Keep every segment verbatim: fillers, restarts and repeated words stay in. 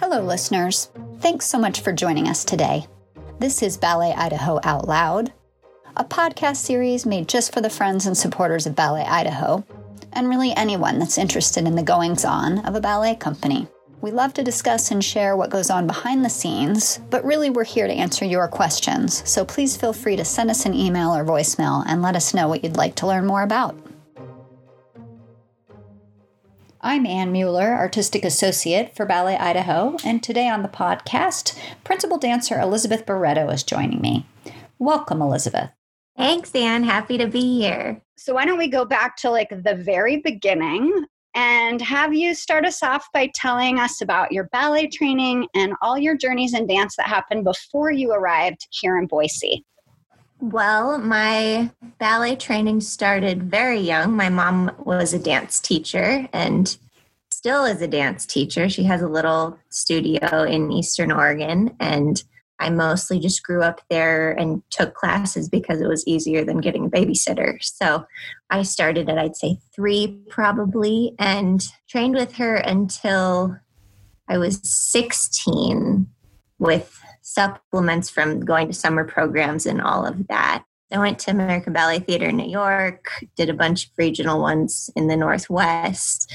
Hello, listeners. Thanks so much for joining us today. This is Ballet Idaho Out Loud, a podcast series made just for the friends and supporters of Ballet Idaho, and really anyone that's interested in the goings-on of a ballet company. We love to discuss and share what goes on behind the scenes, but really we're here to answer your questions, so please feel free to send us an email or voicemail and let us know what you'd like to learn more about. I'm Ann Mueller, Artistic Associate for Ballet Idaho, and today on the podcast, Principal Dancer Elizabeth Barreto is joining me. Welcome, Elizabeth. Thanks, Ann. Happy to be here. So why don't we go back to like the very beginning and have you start us off by telling us about your ballet training and all your journeys in dance that happened before you arrived here in Boise. Well, my ballet training started very young. My mom was a dance teacher and still is a dance teacher. She has a little studio in Eastern Oregon, and I mostly just grew up there and took classes because it was easier than getting a babysitter. So I started at, I'd say, three probably, and trained with her until I was sixteen with supplements from going to summer programs and all of that. I went to American Ballet Theater in New York, did a bunch of regional ones in the Northwest.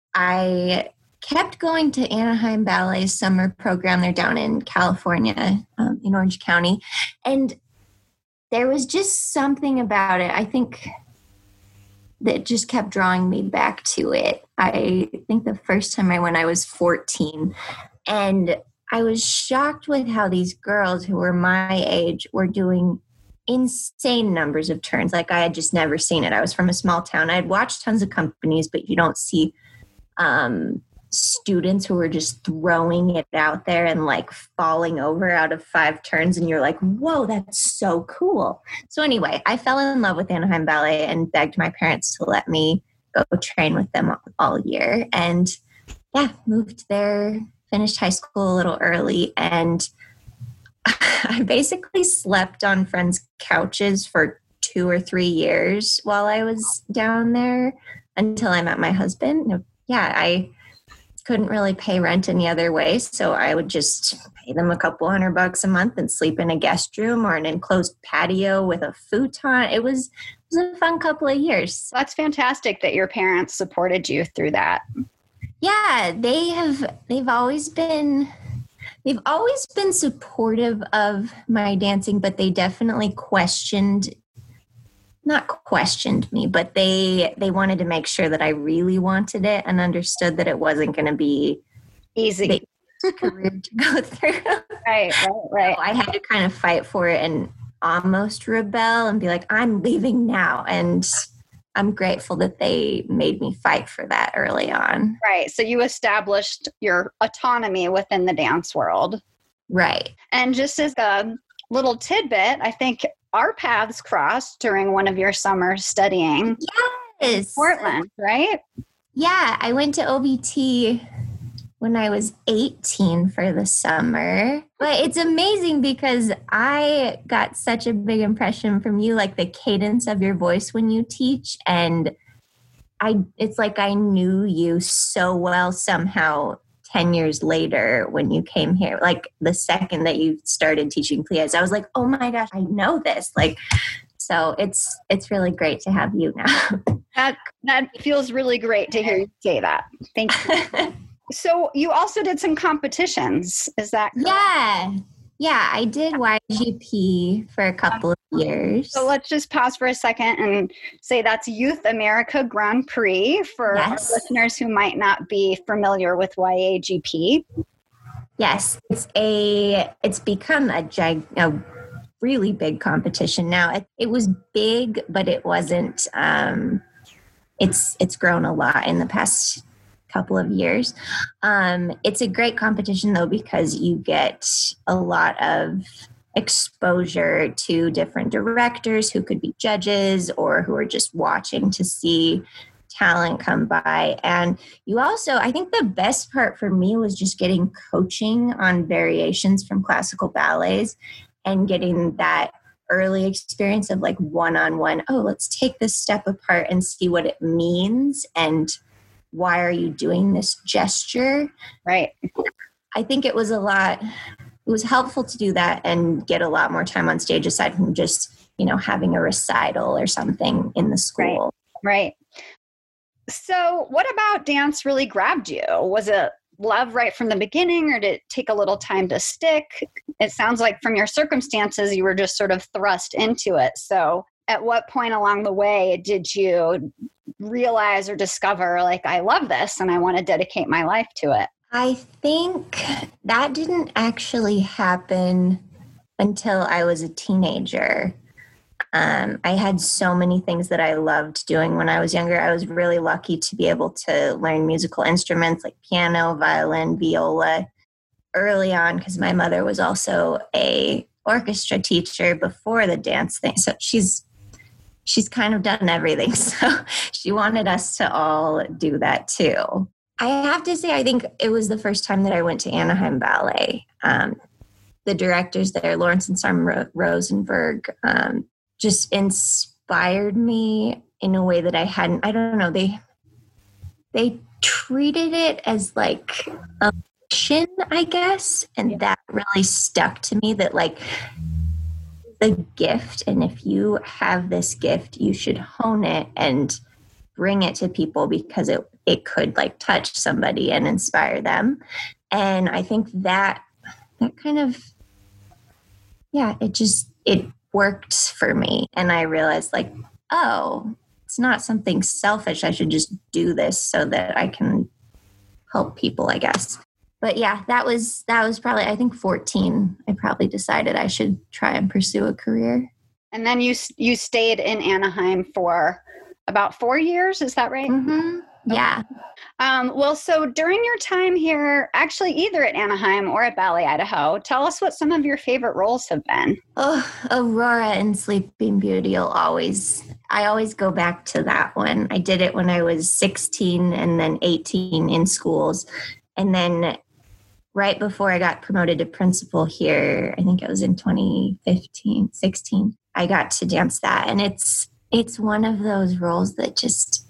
I kept going to Anaheim Ballet's summer program. They're down in California, um, in Orange County. And there was just something about it, I think, that just kept drawing me back to it. I think the first time I went, I was fourteen. And I was shocked with how these girls who were my age were doing insane numbers of turns. Like I had just never seen it. I was from a small town. I had watched tons of companies, but you don't see um, students who were just throwing it out there and like falling over out of five turns. And you're like, whoa, that's so cool. So anyway, I fell in love with Anaheim Ballet and begged my parents to let me go train with them all, all year. And yeah, moved there. Finished high school a little early, and I basically slept on friends' couches for two or three years while I was down there until I met my husband. Yeah, I couldn't really pay rent any other way, so I would just pay them a couple hundred bucks a month and sleep in a guest room or an enclosed patio with a futon. It was, it was a fun couple of years. That's fantastic that your parents supported you through that. Yeah, they have, they've always been, they've always been supportive of my dancing, but they definitely questioned, not questioned me, but they, they wanted to make sure that I really wanted it and understood that it wasn't going to be easy career to go through. Right, right, right. So I had to kind of fight for it and almost rebel and be like, I'm leaving now. And I'm grateful that they made me fight for that early on. Right. So you established your autonomy within the dance world. Right. And just as a little tidbit, I think our paths crossed during one of your summers studying yes. in Portland, right? Yeah. I went to O B T when I was eighteen for the summer. But it's amazing because I got such a big impression from you, like the cadence of your voice when you teach. And I, it's like I knew you so well somehow ten years later when you came here. Like the second that you started teaching pliés, I was like, oh my gosh, I know this. Like, so it's it's really great to have you now. That, that feels really great to hear you say that. Thank you. So you also did some competitions, is that correct? Yeah. Yeah, I did Y G P for a couple of years. So let's just pause for a second and say that's Youth America Grand Prix for yes. our listeners who might not be familiar with Y A G P. Yes, it's a it's become a, gig, a really big competition now. It, it was big, but it wasn't. Um, it's it's grown a lot in the past couple of years. Um, it's a great competition though, because you get a lot of exposure to different directors who could be judges or who are just watching to see talent come by. And you also, I think the best part for me was just getting coaching on variations from classical ballets and getting that early experience of like one-on-one, oh, let's take this step apart and see what it means and why are you doing this gesture? Right. I think it was a lot, it was helpful to do that and get a lot more time on stage aside from just, you know, having a recital or something in the school. Right. Right. So what about dance really grabbed you? Was it love right from the beginning, or did it take a little time to stick? It sounds like from your circumstances, you were just sort of thrust into it. So at what point along the way did you realize or discover, like, I love this and I want to dedicate my life to it? I think that didn't actually happen until I was a teenager. Um, I had so many things that I loved doing when I was younger. I was really lucky to be able to learn musical instruments like piano, violin, viola early on, because my mother was also a orchestra teacher before the dance thing. So she's she's kind of done everything. So she wanted us to all do that too. I have to say, I think it was the first time that I went to Anaheim Ballet. Um, the directors there, Lawrence and Sam Rosenberg, um, just inspired me in a way that I hadn't, I don't know, they they treated it as like a mission, I guess. And yeah. that really stuck to me, that like the gift, and if you have this gift, you should hone it and bring it to people, because it it could like touch somebody and inspire them. And I think that that kind of, yeah, it just, it worked for me. And I realized like, oh, it's not something selfish. I should just do this so that I can help people, I guess. But yeah, that was, that was probably, I think fourteen, I probably decided I should try and pursue a career. And then you, you stayed in Anaheim for about four years. Is that right? Mm-hmm. Yeah. Um, well, so during your time here, actually either at Anaheim or at Ballet Idaho, tell us what some of your favorite roles have been. Oh, Aurora in Sleeping Beauty will always, I always go back to that one. I did it when I was sixteen and then eighteen in schools. And then right before I got promoted to principal here, I think it was in twenty fifteen, sixteen, I got to dance that. And it's, it's one of those roles that just,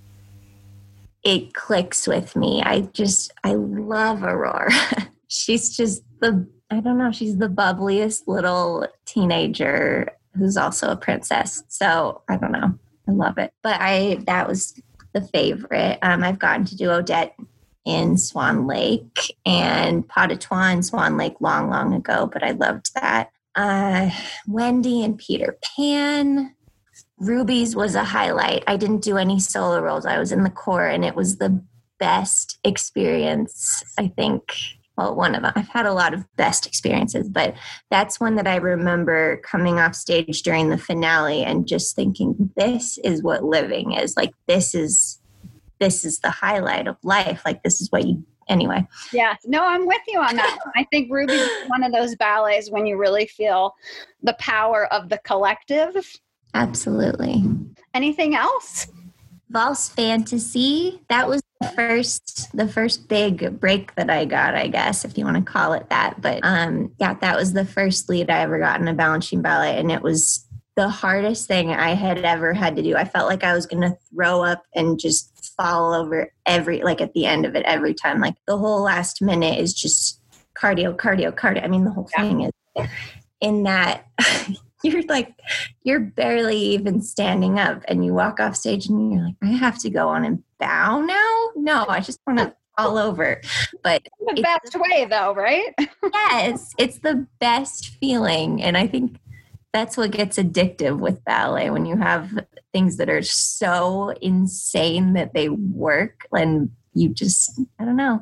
it clicks with me. I just, I love Aurora. She's just the, I don't know, she's the bubbliest little teenager who's also a princess. So I don't know. I love it. But I, that was the favorite. Um, I've gotten to do Odette in Swan Lake and Pas de Trois in Swan Lake long, long ago, but I loved that. Uh, Wendy and Peter Pan. Ruby's was a highlight. I didn't do any solo roles. I was in the corps, and it was the best experience, I think. Well, one of them. I've had a lot of best experiences, but that's one that I remember coming off stage during the finale and just thinking, this is what living is. Like, this is, this is the highlight of life. Like, this is what you, anyway. Yeah, no, I'm with you on that. I think Ruby's one of those ballets when you really feel the power of the collective. Absolutely. Anything else? Valse Fantasy. That was the first, the first big break that I got, I guess, if you want to call it that. But um, yeah, that was the first lead I ever got in a Balanchine ballet, and it was the hardest thing I had ever had to do. I felt like I was going to throw up and just fall over every, like at the end of it every time. Like the whole last minute is just cardio, cardio, cardio. I mean, the whole thing yeah. is in that. You're like, you're barely even standing up, and you walk off stage and you're like, I have to go on and bow now? No, I just want to fall over. But the best way though, right? Yes, it's the best feeling. And I think that's what gets addictive with ballet, when you have things that are so insane that they work, and you just, I don't know.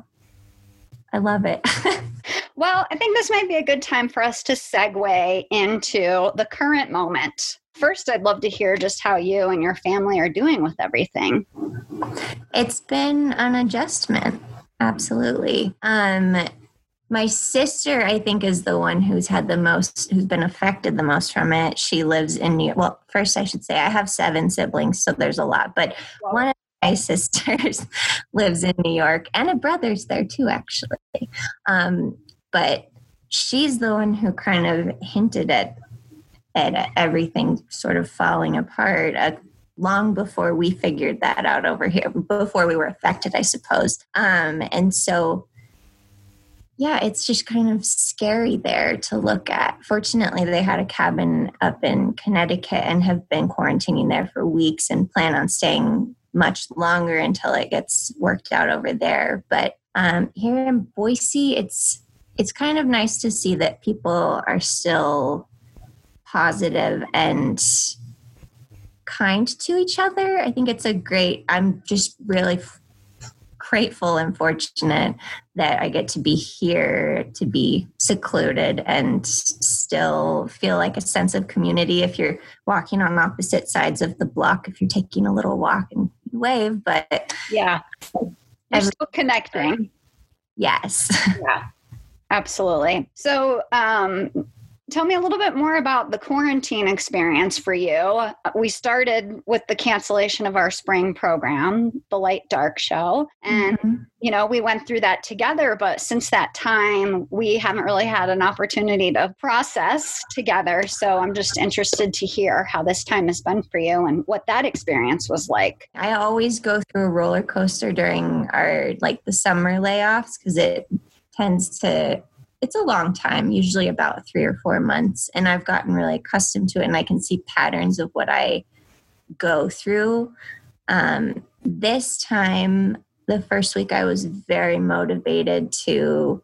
I love it. Well, I think this might be a good time for us to segue into the current moment. First, I'd love to hear just how you and your family are doing with everything. It's been an adjustment. Absolutely. Um, my sister, I think, is the one who's had the most, who's been affected the most from it. She lives in New York. Well, first I should say I have seven siblings, so there's a lot. But wow. One of my sisters lives in New York, and a brother's there too, actually. Um, but she's the one who kind of hinted at at everything sort of falling apart uh, long before we figured that out over here, before we were affected, I suppose. Um, and so yeah, it's just kind of scary there to look at. Fortunately, they had a cabin up in Connecticut and have been quarantining there for weeks and plan on staying much longer until it gets worked out over there. But um, here in Boise, it's it's kind of nice to see that people are still positive and kind to each other. I think it's a great, I'm just really f- grateful and fortunate that I get to be here, to be secluded and still feel like a sense of community. If you're walking on opposite sides of the block, if you're taking a little walk and you wave, but yeah, you're every- still connecting. Yes. Yeah, absolutely. So, um, tell me a little bit more about the quarantine experience for you. We started with the cancellation of our spring program, the Light Dark Show. And, mm-hmm. you know, we went through that together. But since that time, we haven't really had an opportunity to process together. So I'm just interested to hear how this time has been for you and what that experience was like. I always go through a roller coaster during our, like, the summer layoffs because it tends to... It's a long time, usually about three or four months. And I've gotten really accustomed to it and I can see patterns of what I go through. Um, this time, the first week, I was very motivated to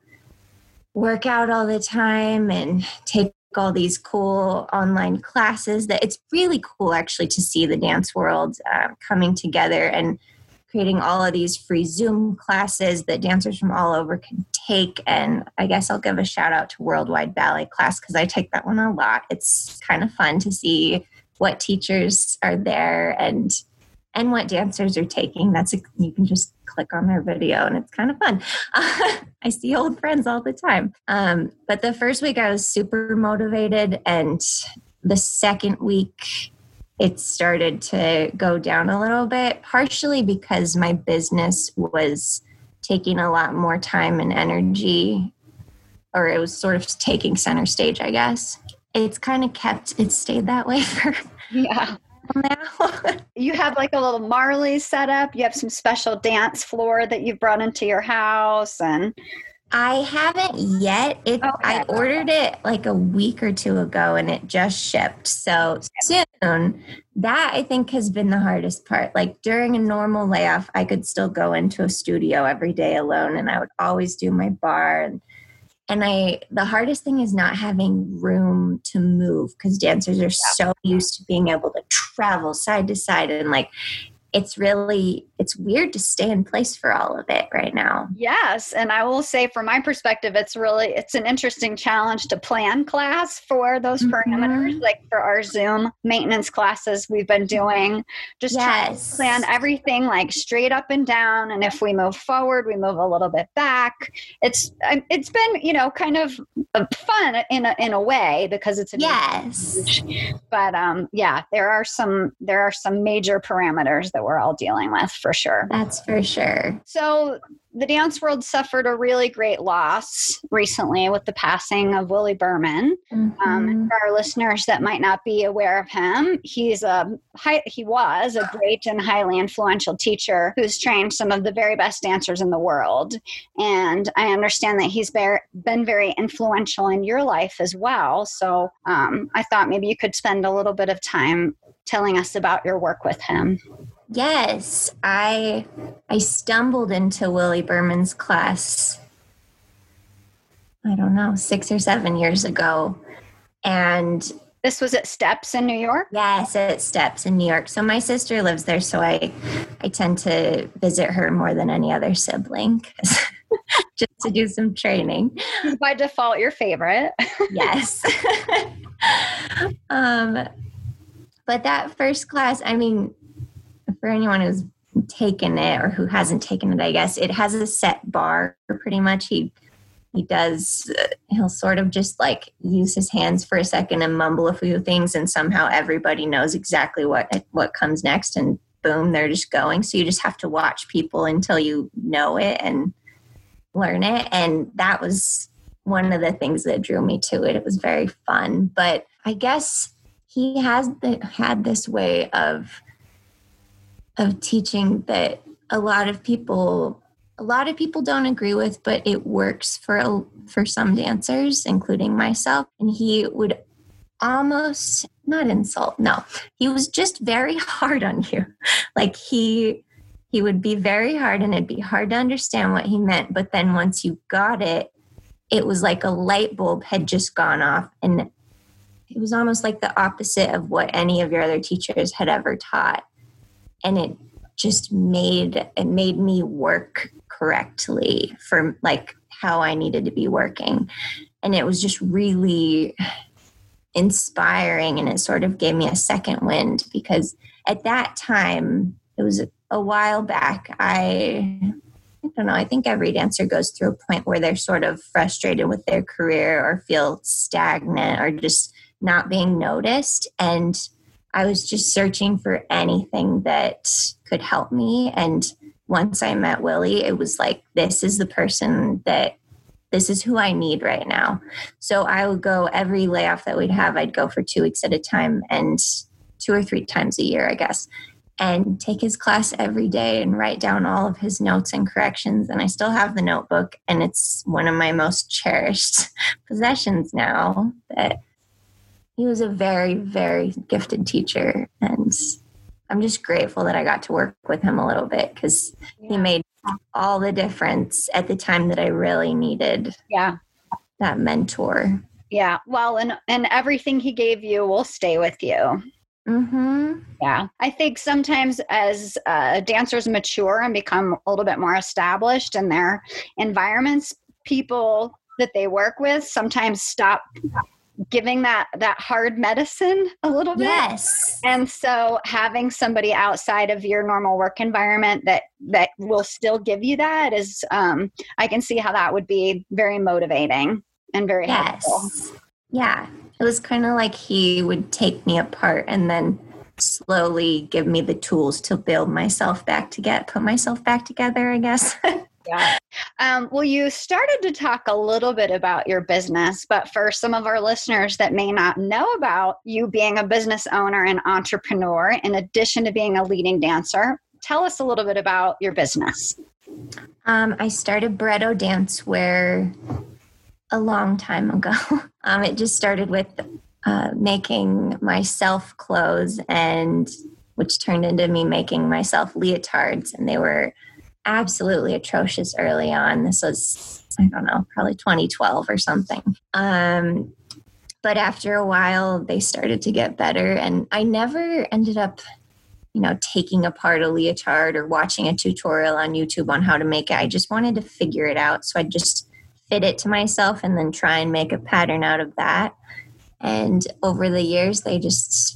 work out all the time and take all these cool online classes. That it's really cool actually to see the dance world uh, coming together and creating all of these free Zoom classes that dancers from all over can take. And I guess I'll give a shout out to Worldwide Ballet Class because I take that one a lot. It's kind of fun to see what teachers are there and and what dancers are taking. That's a, you can just click on their video and it's kind of fun. Uh, I see old friends all the time. Um, but the first week I was super motivated, and the second week it started to go down a little bit, partially because my business was taking a lot more time and energy, or it was sort of taking center stage, I guess. It's kind of kept, it stayed that way for yeah. now. You have like a little Marley set up. You have some special dance floor that you've brought into your house, and I haven't yet. It, okay. I ordered it like a week or two ago and it just shipped. So soon. That I think has been the hardest part. Like during a normal layoff, I could still go into a studio every day alone and I would always do my bar. And, and I, the hardest thing is not having room to move because dancers are so used to being able to travel side to side, and like, it's really, it's weird to stay in place for all of it right now. Yes. And I will say from my perspective, it's really, it's an interesting challenge to plan class for those mm-hmm. parameters, like for our Zoom maintenance classes we've been doing, just yes. trying to plan everything like straight up and down. And if we move forward, we move a little bit back. It's, it's been, you know, kind of fun in a, in a way because it's, a yes, but um, yeah, there are some, there are some major parameters that we're all dealing with for sure. That's for sure. So the dance world suffered a really great loss recently with the passing of Willie Berman. Mm-hmm. Um, for our listeners that might not be aware of him, he's a high, he was a great and highly influential teacher who's trained some of the very best dancers in the world. And I understand that he's be- been very influential in your life as well. So um, I thought maybe you could spend a little bit of time telling us about your work with him. Yes, I I stumbled into Willie Berman's class, I don't know, six or seven years ago. And this was at Steps in New York? Yes, at Steps in New York. So my sister lives there, so I, I tend to visit her more than any other sibling just to do some training. By default, your favorite. Yes. um, but that first class, I mean, for anyone who's taken it or who hasn't taken it, I guess, it has a set bar pretty much. He he does, uh, he'll sort of just like use his hands for a second and mumble a few things, and somehow everybody knows exactly what what comes next, and boom, they're just going. So you just have to watch people until you know it and learn it. And that was one of the things that drew me to it. It was very fun. But I guess he has the, had this way of of teaching that a lot of people a lot of people don't agree with, but it works for a, for some dancers, including myself. And he would almost not insult. No, he was just very hard on you. Like he, he would be very hard and it'd be hard to understand what he meant. But then once you got it, it was like a light bulb had just gone off. And it was almost like the opposite of what any of your other teachers had ever taught. And it just made, it made me work correctly for like how I needed to be working. And it was just really inspiring, and it sort of gave me a second wind, because at that time, it was a while back, I, I don't know, I think every dancer goes through a point where they're sort of frustrated with their career or feel stagnant or just not being noticed. And I was just searching for anything that could help me. And once I met Willie, it was like, this is the person that this is who I need right now. So I would go every layoff that we'd have. I'd go for two weeks at a time, and two or three times a year, I guess, and take his class every day and write down all of his notes and corrections. And I still have the notebook, and it's one of my most cherished possessions now. That he was a very, very gifted teacher. And I'm just grateful that I got to work with him a little bit, because yeah. he made all the difference at the time that I really needed yeah. that mentor. Yeah. Well, and, and everything he gave you will stay with you. Mm-hmm. Yeah. I think sometimes as uh, dancers mature and become a little bit more established in their environments, people that they work with sometimes stop giving that, that hard medicine a little bit. Yes. And so having somebody outside of your normal work environment that, that will still give you that is, um, I can see how that would be very motivating and very yes. helpful. Yeah. It was kind of like he would take me apart and then slowly give me the tools to build myself back to get, put myself back together, I guess. Yeah. Um, well, you started to talk a little bit about your business, but for some of our listeners that may not know about you being a business owner and entrepreneur, in addition to being a leading dancer, tell us a little bit about your business. Um, I started Barretto Dancewear a long time ago. Um, it just started with uh, making myself clothes, and which turned into me making myself leotards, and they were absolutely atrocious early on. This was, I don't know, probably twenty twelve or something. Um, but after a while, they started to get better, and I never ended up, you know, taking apart a leotard or watching a tutorial on YouTube on how to make it. I just wanted to figure it out. So I just fit it to myself and then try and make a pattern out of that. And over the years, they just,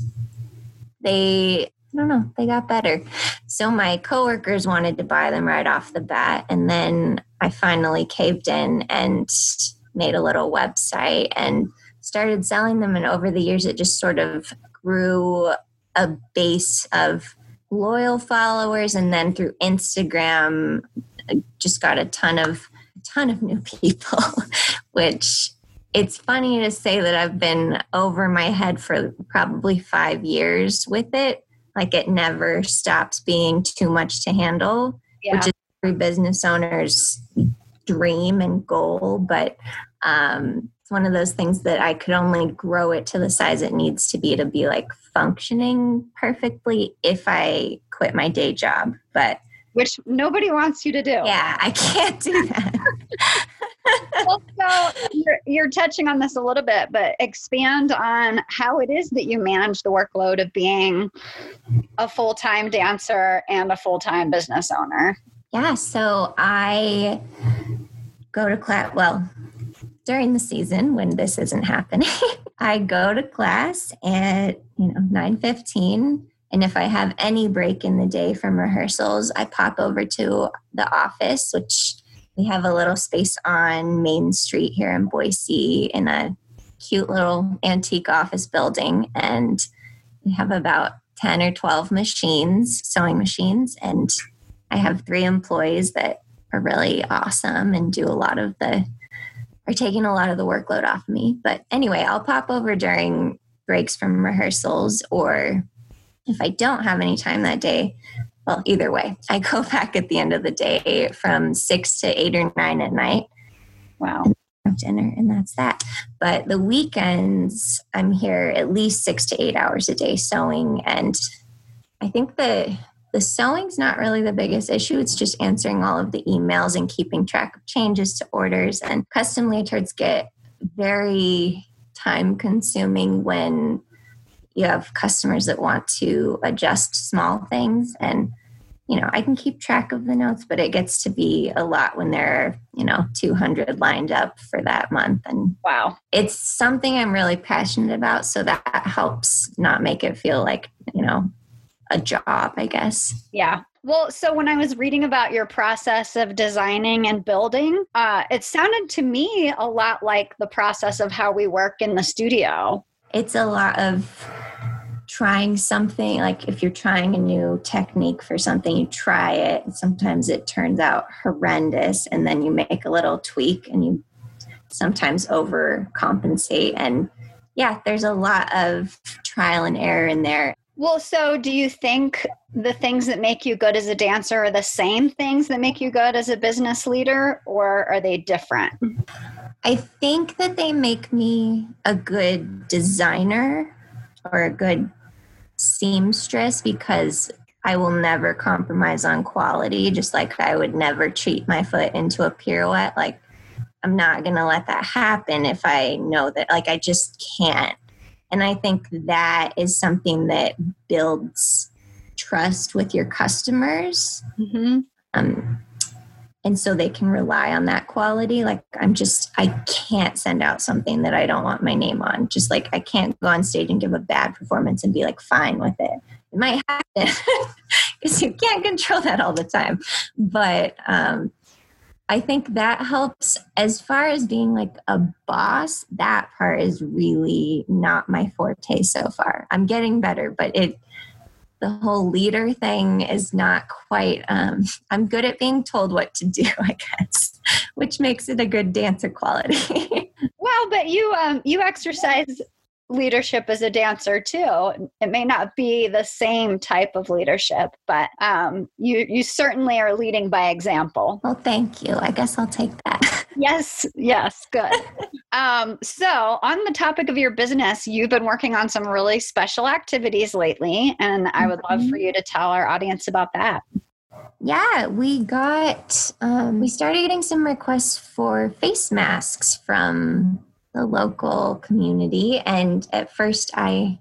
they, I don't know, they got better. So my coworkers wanted to buy them right off the bat. And then I finally caved in and made a little website and started selling them. And over the years, it just sort of grew a base of loyal followers. And then through Instagram, I just got a ton of, a ton of new people, which it's funny to say that I've been over my head for probably five years with it. Like it never stops being too much to handle, yeah. which is every business owner's dream and goal. But um, it's one of those things that I could only grow it to the size it needs to be to be like functioning perfectly if I quit my day job. But which nobody wants you to do. Yeah, I can't do that. Well, so you're, you're touching on this a little bit, but expand on how it is that you manage the workload of being a full-time dancer and a full-time business owner. Yeah, so I go to class, well, during the season when this isn't happening, I go to class at, you know, nine fifteen. And if I have any break in the day from rehearsals, I pop over to the office, which we have a little space on Main Street here in Boise in a cute little antique office building. And we have about ten or twelve machines, sewing machines. And I have three employees that are really awesome and do a lot of the, are taking a lot of the workload off me. But anyway, I'll pop over during breaks from rehearsals, or if I don't have any time that day, well, either way, I go back at the end of the day from six to eight or nine at night. Wow. And dinner, and that's that. But the weekends, I'm here at least six to eight hours a day sewing. And I think the the sewing's not really the biggest issue. It's just answering all of the emails and keeping track of changes to orders. And custom leotards get very time consuming when you have customers that want to adjust small things. And, you know, I can keep track of the notes, but it gets to be a lot when there are, you know, two hundred lined up for that month. And wow, it's something I'm really passionate about. So that helps not make it feel like, you know, a job, I guess. Yeah. Well, so when I was reading about your process of designing and building, uh, it sounded to me a lot like the process of how we work in the studio. It's a lot of trying something. Like if you're trying a new technique for something, you try it. And sometimes it turns out horrendous, and then you make a little tweak and you sometimes overcompensate. And yeah, there's a lot of trial and error in there. Well, so do you think the things that make you good as a dancer are the same things that make you good as a business leader, or are they different? I think that they make me a good designer or a good seamstress, because I will never compromise on quality, just like I would never cheat my foot into a pirouette. Like, I'm not going to let that happen if I know that, like, I just can't. And I think that is something that builds trust with your customers. Mm-hmm. Um, and so they can rely on that quality. Like, I'm just, I can't send out something that I don't want my name on. Just like I can't go on stage and give a bad performance and be like fine with it. It might happen because you can't control that all the time. But um, I think that helps. As far as being like a boss, that part is really not my forte so far. I'm getting better, but it, the whole leader thing is not quite, um, I'm good at being told what to do, I guess, which makes it a good dancer quality. Well, but you, um, you exercise leadership as a dancer too. It may not be the same type of leadership, but um, you you certainly are leading by example. Well, thank you. I guess I'll take that. Yes, yes, good. um, so on the topic of your business, you've been working on some really special activities lately, and I would love for you to tell our audience about that. Yeah, we got, um, we started getting some requests for face masks from the local community. And at first I,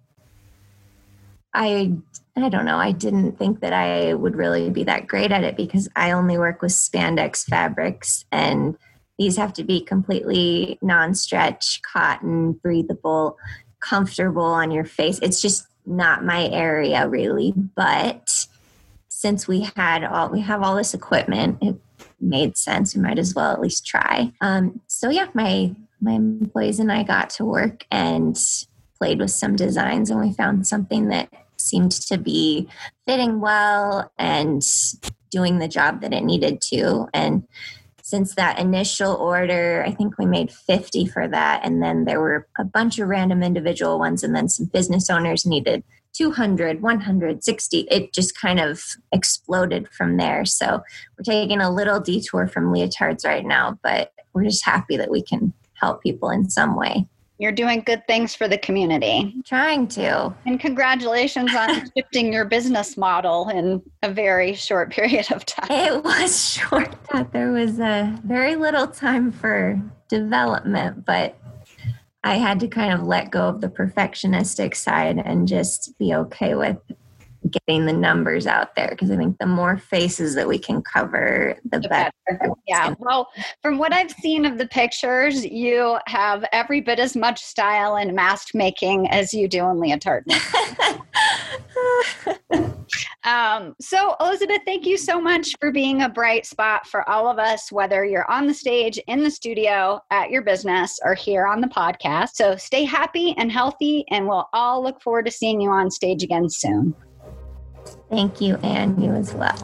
I, I don't know, I didn't think that I would really be that great at it, because I only work with spandex fabrics, and these have to be completely non-stretch, cotton, breathable, comfortable on your face. It's just not my area really. But since we had all, we have all this equipment, it made sense. We might as well at least try. Um, so yeah, my My employees and I got to work and played with some designs, and we found something that seemed to be fitting well and doing the job that it needed to. And since that initial order, I think we made fifty for that. And then there were a bunch of random individual ones, and then some business owners needed two hundred, one hundred, sixty. It just kind of exploded from there. So we're taking a little detour from leotards right now, but we're just happy that we can help people in some way. You're doing good things for the community. Trying to. And congratulations on shifting your business model in a very short period of time. It was short. There was a very little time for development, but I had to kind of let go of the perfectionistic side and just be okay with getting the numbers out there, because I think the more faces that we can cover, the, the better. better. Yeah. Well, from what I've seen of the pictures, you have every bit as much style in mask making as you do in leotard making. um, so, Elizabeth, thank you so much for being a bright spot for all of us, whether you're on the stage, in the studio, at your business, or here on the podcast. So stay happy and healthy, and we'll all look forward to seeing you on stage again soon. Thank you, and you as well.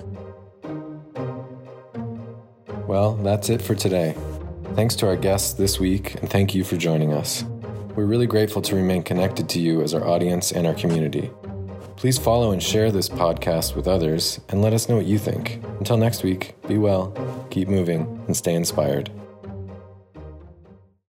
Well, that's it for today. Thanks to our guests this week, and thank you for joining us. We're really grateful to remain connected to you as our audience and our community. Please follow and share this podcast with others and let us know what you think. Until next week, be well, keep moving, and stay inspired.